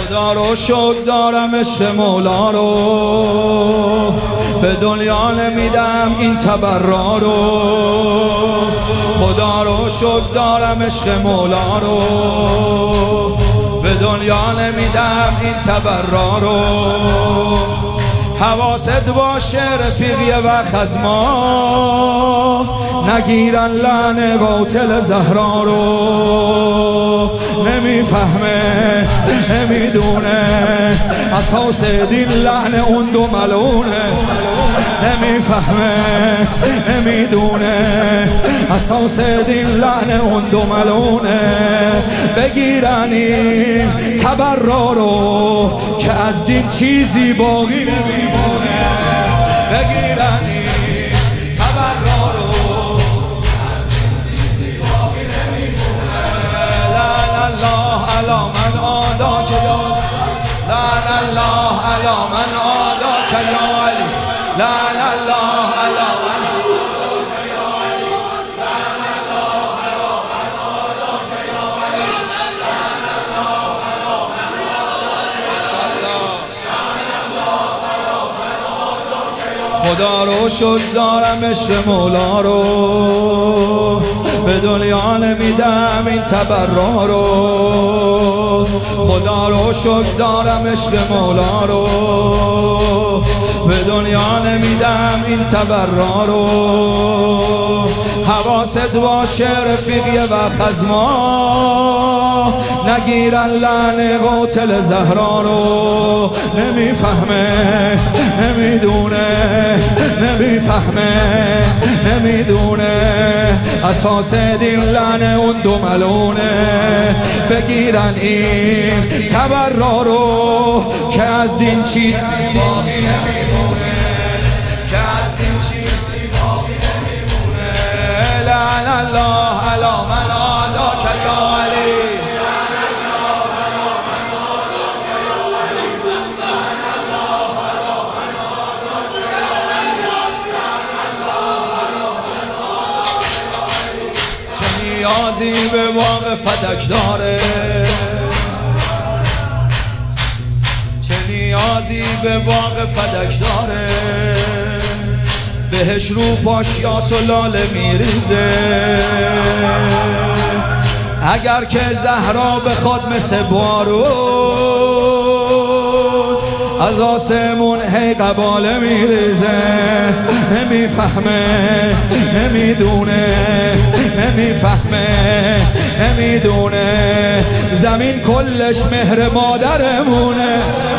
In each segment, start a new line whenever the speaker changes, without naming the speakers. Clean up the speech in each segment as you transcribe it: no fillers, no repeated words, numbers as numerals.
خدا رو شکر دارم عشق مولا رو، به دنیا نمیدم این تبرا رو. خدا رو شکر دارم عشق مولا رو، به دنیا نمیدم این تبرا رو. حواست باشه رفیقی وقت از ما، نگیرن لعنه قاتل زهرا رو. نمیفهمه نمیدونه اساس دین لعنه اون دو ملونه. نمیفهمه نمیدونه اساس دین لعنه اون دو ملونه. بگیرن این تبرا رو که از دین چیزی باقی نمیمونه. بگیرن این تبرا رو از دین چیزی باقی نمیمونه. لا الله علی من عاداک یا لا الله علی من عاداک یا علی. لا الله علی من عاداک یا علی. لا الله علی من عاداک یا علی. خدا رو شکر دارم عشق مولا رو، به دنیا نمیدم این تبرا رو. خدا رو شکر دارم عشق مولا رو، به دنیا نمیدم این تبرا رو. حواست باشه رفیقی وقت از ما، نگیرن لعنه قاتل زهرا رو. نمیفهمه نمیدونه نمیفهمه نمیدونه اساس دین لعنه اون دو ملونه. بگیرن این تبرا رو که از دین چیزی باقی نمیمونه. که از دین چیزی باقی نمیمونه. لعن الله علی من عاداک یا علی. نیازی به باغ فدک داره، چه نیازی به باغ فدک داره. بهش رو پاش یاس و لاله میریزه. اگر که زهرا بخواد مثل بارون، از آسمون هی قباله میریزه. نمیفهمه نمیدونه نمیفهمه نمیدونه زمین کلش مهر مادرمونه.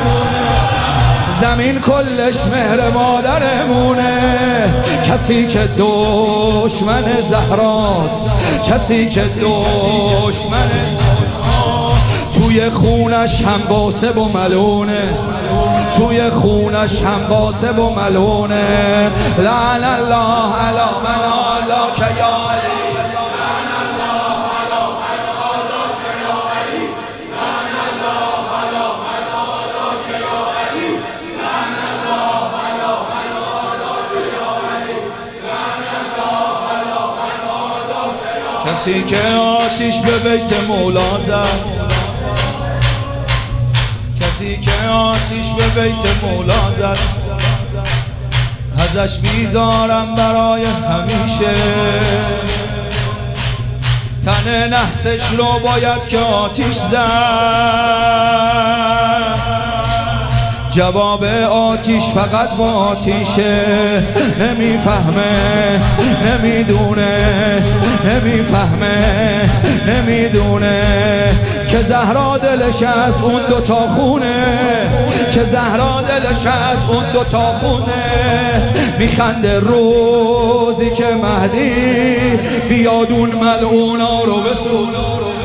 زمین کلش مهر مادرمونه. کسی که دشمن زهراست، کسی که دشمن توی خونش هم قاسب و ملونه. توی خونش هم قاسب و ملونه. لعن الله علی من عاداک یا علی. لعن الله علی من عاداک یا علی. لعن الله علی من عاداک یا علی. لعن الله علی من عاداک یا علی. لعن الله علی من عاداک یا علی. کسی که آتیش به بیت مولا زد، کسی که آتیش به بیت مولا زد، ازش بیزارم برای همیشه. تن نحسش رو باید که آتیش زد. جواب آتیش فقط با آتیشه. نمیفهمه نمیدونه نمیفهمه نمیدونه که زهرا دلش از اون دوتا خونه. که زهرا دلش از اون دوتا خونه. میخنده روزی که مهدی بیاد اون ملعونا رو بسونه.